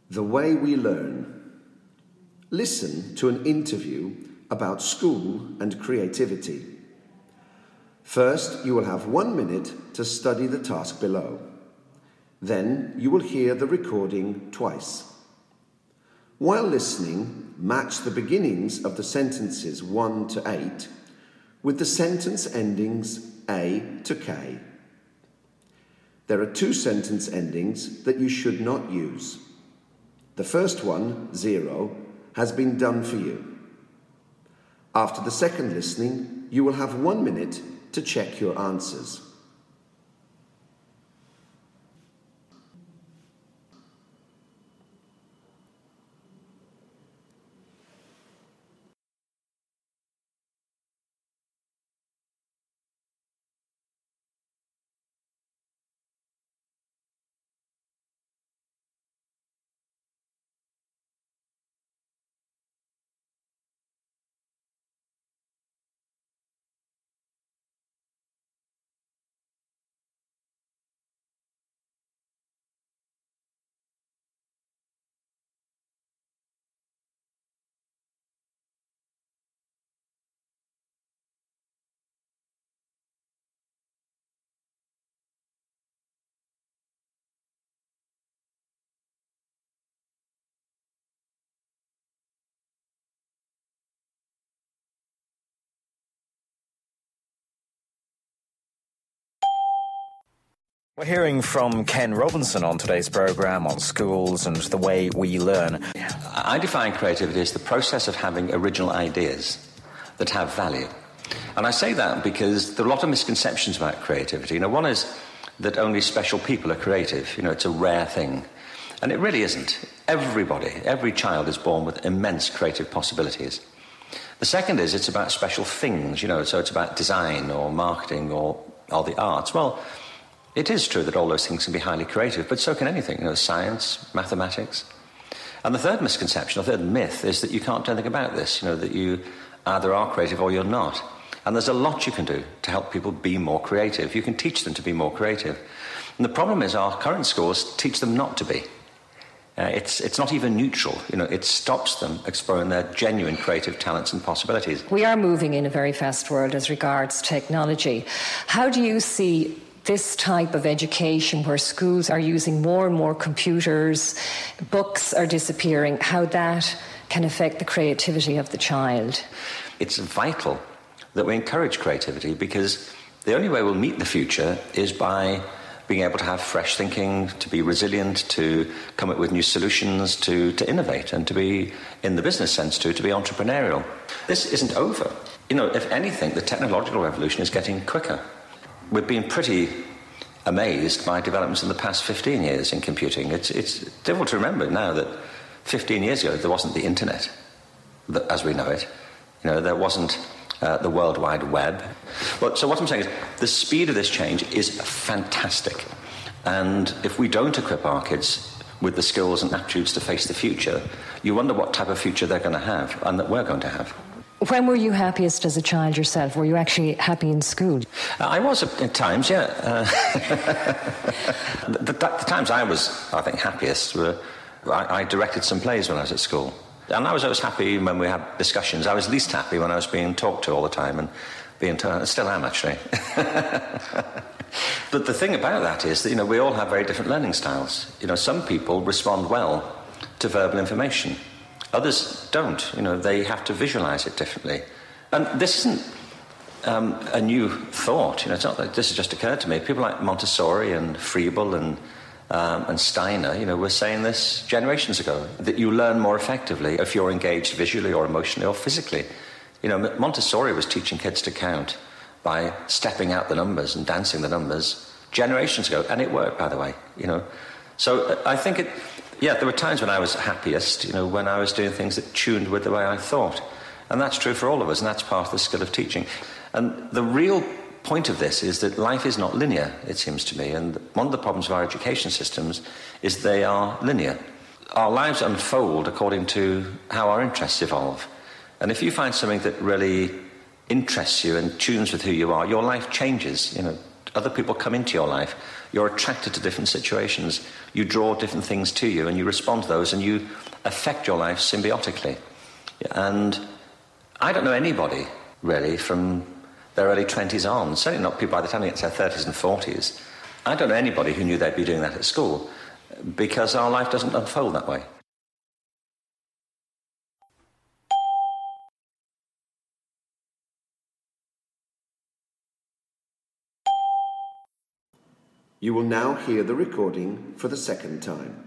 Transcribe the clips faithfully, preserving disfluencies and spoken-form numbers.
The way we learn. Listen to an interview about school and creativity. First, you will have one minute to study the task below. Then you will hear the recording twice. While listening, match the beginnings of the sentences one to eight with the sentence endings A to K. There are two sentence endings that you should not use. The first one, zero, has been done for you. After the second listening, you will have one minute to check your answers. We're hearing from Ken Robinson on today's programme on schools and the way we learn. I define creativity as the process of having original ideas that have value. And I say that because there are a lot of misconceptions about creativity. You know, one is that only special people are creative. You know, it's a rare thing. And it really isn't. Everybody, every child is born with immense creative possibilities. The second is it's about special things, you know, so it's about design or marketing or, or the arts. Well, it is true that all those things can be highly creative, but so can anything, you know, science, mathematics. And the third misconception, or third myth, is that you can't do anything about this, you know, that you either are creative or you're not. And there's a lot you can do to help people be more creative. You can teach them to be more creative. And the problem is our current schools teach them not to be. Uh, it's, it's not even neutral, you know, it stops them exploring their genuine creative talents and possibilities. We are moving in a very fast world as regards technology. How do you see this type of education where schools are using more and more computers, books are disappearing, how that can affect the creativity of the child? It's vital that we encourage creativity because the only way we'll meet the future is by being able to have fresh thinking, to be resilient, to come up with new solutions, to, to innovate, and to be, in the business sense too, to be entrepreneurial. This isn't over. You know, if anything, the technological revolution is getting quicker. We've been pretty amazed by developments in the past fifteen years in computing. It's, it's difficult to remember now that fifteen years ago there wasn't the internet as we know it. You know, there wasn't uh, the World Wide Web. But, so what I'm saying is the speed of this change is fantastic. And if we don't equip our kids with the skills and aptitudes to face the future, you wonder what type of future they're going to have and that we're going to have. When were you happiest as a child yourself? Were you actually happy in school? Uh, I was at times, yeah. Uh, the, the, the times I was, I think, happiest were I, I directed some plays when I was at school. And I was always happy when we had discussions. I was least happy when I was being talked to all the time and being told. I still am, actually. But the thing about that is that, you know, we all have very different learning styles. You know, some people respond well to verbal information. Others don't. You know, they have to visualize it differently. And this isn't um, a new thought. You know, it's not like this has just occurred to me. People like Montessori and Freiberg and um, and Steiner, you know, were saying this generations ago, that you learn more effectively if you're engaged visually or emotionally or physically. You know, Montessori was teaching kids to count by stepping out the numbers and dancing the numbers generations ago, and it worked, by the way. You know, so I think it. Yeah, there were times when I was happiest, you know, when I was doing things that tuned with the way I thought. And that's true for all of us, and that's part of the skill of teaching. And the real point of this is that life is not linear, it seems to me. And one of the problems of our education systems is they are linear. Our lives unfold according to how our interests evolve. And if you find something that really interests you and tunes with who you are, your life changes, you know, Other people come into your life. You're attracted to different situations. You draw different things to you and you respond to those and you affect your life symbiotically. And I don't know anybody, really, from their early twenties on, certainly not people by the time they get to their thirties and forties. I don't know anybody who knew they'd be doing that at school, because our life doesn't unfold that way. You will now hear the recording for the second time.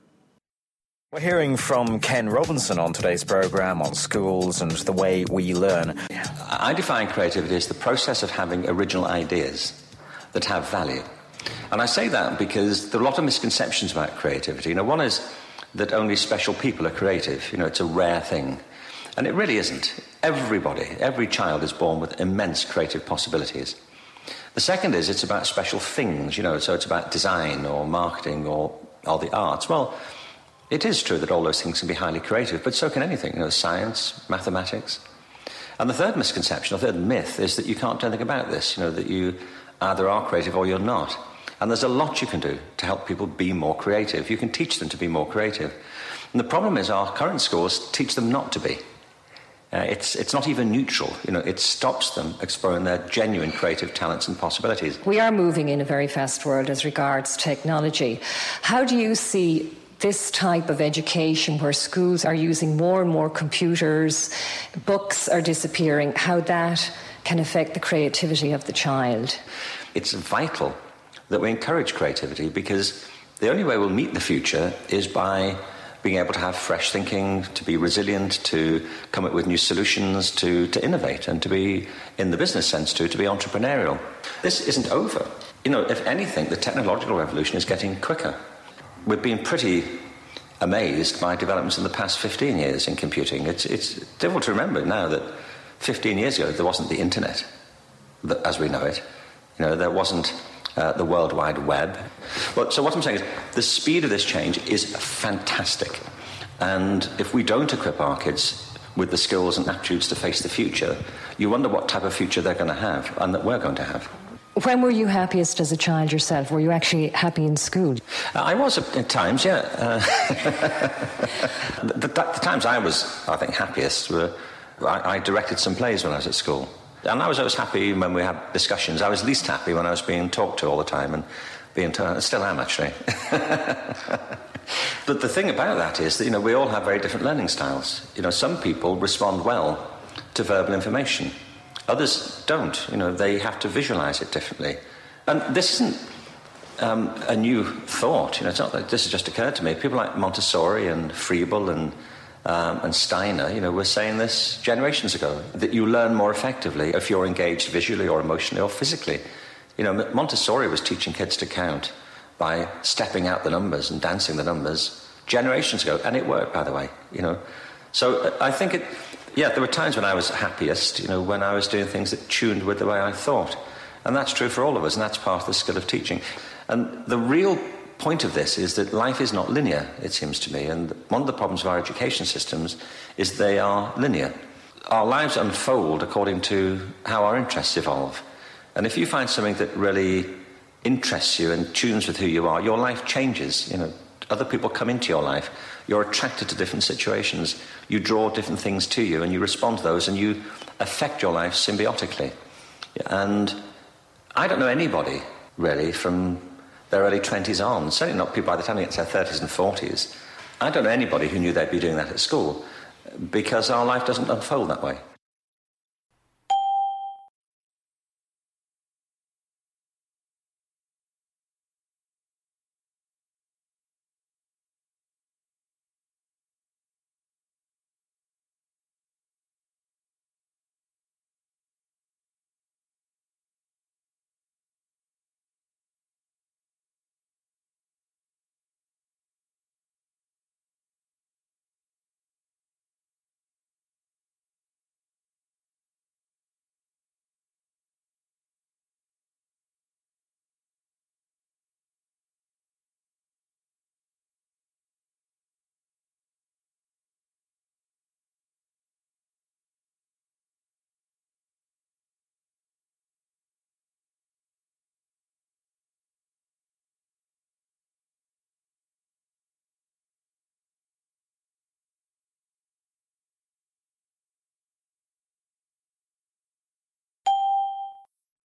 We're hearing from Ken Robinson on today's programme on schools and the way we learn. I define creativity as the process of having original ideas that have value. And I say that because there are a lot of misconceptions about creativity. You know, one is that only special people are creative. You know, it's a rare thing. And it really isn't. Everybody, every child is born with immense creative possibilities. The second is it's about special things, you know, so it's about design or marketing or, or the arts. Well, it is true that all those things can be highly creative, but so can anything, you know, science, mathematics. And the third misconception, or third myth, is that you can't do anything about this, you know, that you either are creative or you're not. And there's a lot you can do to help people be more creative. You can teach them to be more creative. And the problem is our current schools teach them not to be. Uh, it's, it's not even neutral. You know, it stops them exploring their genuine creative talents and possibilities. We are moving in a very fast world as regards technology. How do you see this type of education where schools are using more and more computers, books are disappearing, how that can affect the creativity of the child? It's vital that we encourage creativity, because the only way we'll meet the future is by being able to have fresh thinking, to be resilient, to come up with new solutions, to, to innovate, and to be, in the business sense too, to be entrepreneurial. This isn't over. You know, if anything, the technological revolution is getting quicker. We've been pretty amazed by developments in the past fifteen years in computing. It's, it's difficult to remember now that fifteen years ago there wasn't the internet as we know it. You know, there wasn't Uh, the World Wide Web. Well, so what I'm saying is the speed of this change is fantastic. And if we don't equip our kids with the skills and aptitudes to face the future, you wonder what type of future they're going to have and that we're going to have. When were you happiest as a child yourself? Were you actually happy in school? Uh, I was at times, yeah. Uh, the, the, the times I was, I think, happiest were I, I directed some plays when I was at school. And I was always happy when we had discussions. I was least happy when I was being talked to all the time and being told, still am actually. But the thing about that is that, you know, we all have very different learning styles. You know, some people respond well to verbal information. Others don't. You know, they have to visualize it differently. And this isn't um, a new thought. You know, it's not like this has just occurred to me. People like Montessori and Freible and Um, and Steiner, you know, were saying this generations ago, that you learn more effectively if you're engaged visually or emotionally or physically. You know, Montessori was teaching kids to count by stepping out the numbers and dancing the numbers generations ago, and it worked, by the way, you know. So I think it, yeah, there were times when I was happiest, you know, when I was doing things that tuned with the way I thought. And that's true for all of us, and that's part of the skill of teaching. And the real point of this is that life is not linear, it seems to me, and one of the problems of our education systems is they are linear. Our lives unfold according to how our interests evolve, and if you find something that really interests you and tunes with who you are, your life changes. You know, other people come into your life, you're attracted to different situations, you draw different things to you and you respond to those and you affect your life symbiotically. And I don't know anybody really from their early twenties on, certainly not people by the time they get to their thirties and forties. I don't know anybody who knew they'd be doing that at school, because our life doesn't unfold that way.